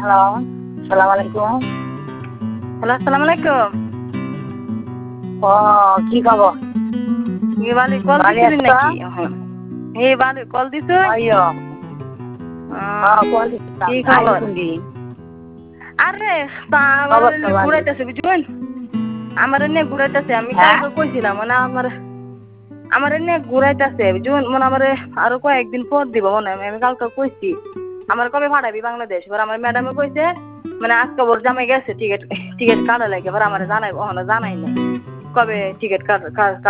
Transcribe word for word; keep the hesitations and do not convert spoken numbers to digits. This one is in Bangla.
হ্যালো, সালাম আলাইকুম। হ্যালো, আসসালামু আলাইকুম। ও কি খবর? কি বালি কল ভালো দিছিলেন আছো? নাকি এখন? হে বালি কল দিছুন? আইয়ো, হ্যাঁ কল দিছিলাম। কি আইলি খবর? কোনদিন? আরে তা আমার খবর তো এনে ভালো। ঘুরাইতেছে বুঝুন? আমার এনে ঘুরাইতেছে আমি হ্যাঁ? কালকে কইছিলাম মানে আমার আমার এনে ঘুরাইতেছে বুঝুন মানে আমার আরো কয়েকদিন পর দিব মনে হয় আমি কালকে কইছি আমার কবে ভাড়াবি বাংলাদেশ এবার আমার ম্যাডামে কইছে মানে আজকে ওর জামাই গেছে টিকিট টিকিট কাটা লাগে এবার আমার জানাই ওখানে জানাই নাই কবে টিকিট কাটা